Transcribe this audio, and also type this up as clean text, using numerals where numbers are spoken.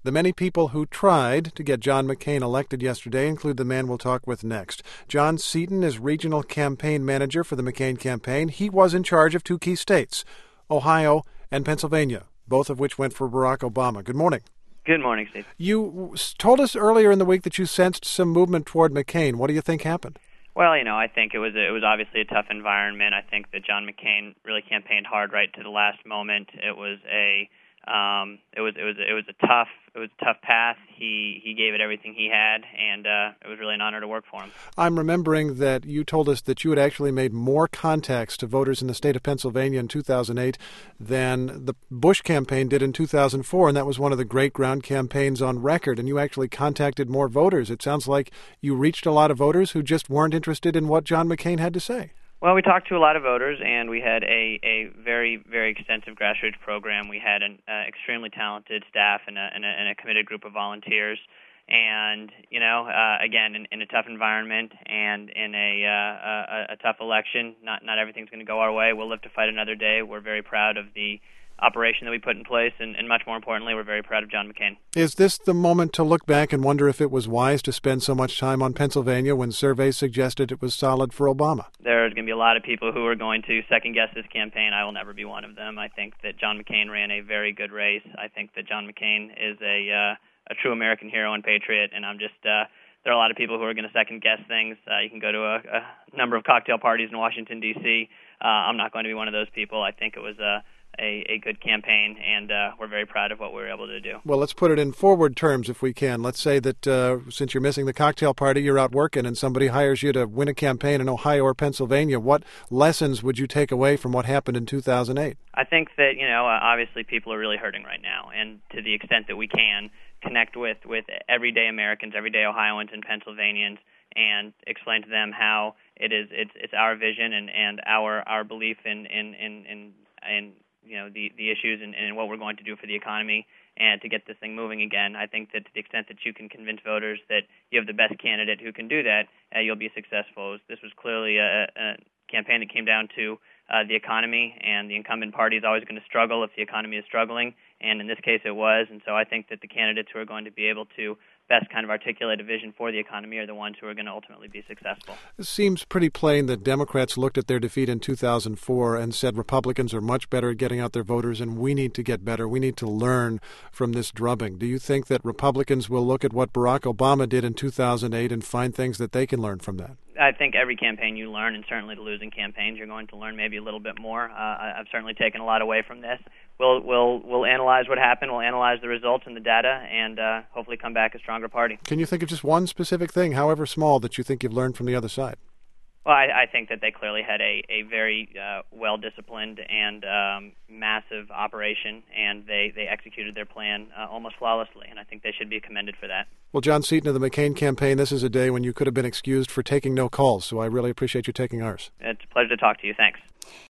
The many people who tried to get John McCain elected yesterday include the man we'll talk with next. John Seaton is regional campaign manager for the McCain campaign. He was in charge of two key states, Ohio and Pennsylvania, both of which went for Barack Obama. Good morning. Good morning, Steve. You told us earlier in the week that you sensed some movement toward McCain. What do you think happened? Well, I think it was obviously a tough environment. I think that John McCain really campaigned hard right to the last moment. It was a tough path. He gave it everything he had, and it was really an honor to work for him. I'm remembering that you told us that you had actually made more contacts to voters in the state of Pennsylvania in 2008 than the Bush campaign did in 2004, and that was one of the great ground campaigns on record, and you actually contacted more voters. It sounds like you reached a lot of voters who just weren't interested in what John McCain had to say. Well, we talked to a lot of voters, and we had a very, very extensive grassroots program. We had an extremely talented staff and a committed group of volunteers. And, again, in a tough environment and in a tough election, not everything's going to go our way. We'll live to fight another day. We're very proud of the operation that we put in place, and much more importantly, we're very proud of John McCain. Is this the moment to look back and wonder if it was wise to spend so much time on Pennsylvania when surveys suggested it was solid for Obama? There's going to be a lot of people who are going to second-guess this campaign. I will never be one of them. I think that John McCain ran a very good race. I think that John McCain is a true American hero and patriot, and there are a lot of people who are going to second-guess things. You can go to a number of cocktail parties in Washington, D.C. I'm not going to be one of those people. I think it was a good campaign, and we're very proud of what we were able to do. Well, let's put it in forward terms if we can. Let's say that since you're missing the cocktail party, you're out working, and somebody hires you to win a campaign in Ohio or Pennsylvania. What lessons would you take away from what happened in 2008? I think that, obviously people are really hurting right now, and to the extent that we can, connect with everyday Americans, everyday Ohioans and Pennsylvanians, and explain to them how it's our vision and our belief in the issues and what we're going to do for the economy and to get this thing moving again. I think that to the extent that you can convince voters that you have the best candidate who can do that, you'll be successful. This was clearly a campaign that came down to the economy, and the incumbent party is always going to struggle if the economy is struggling, and in this case it was. And so I think that the candidates who are going to be able to best kind of articulate a vision for the economy are the ones who are going to ultimately be successful. It seems pretty plain that Democrats looked at their defeat in 2004 and said Republicans are much better at getting out their voters and we need to get better. We need to learn from this drubbing. Do you think that Republicans will look at what Barack Obama did in 2008 and find things that they can learn from that? I think every campaign you learn, and certainly the losing campaigns, you're going to learn maybe a little bit more. I've certainly taken a lot away from this. We'll analyze what happened. We'll analyze the results and the data, and hopefully come back a stronger party. Can you think of just one specific thing, however small, that you think you've learned from the other side? Well, I think that they clearly had a very well-disciplined and massive operation, and they executed their plan almost flawlessly, and I think they should be commended for that. Well, John Seaton of the McCain campaign, this is a day when you could have been excused for taking no calls, so I really appreciate you taking ours. It's a pleasure to talk to you. Thanks.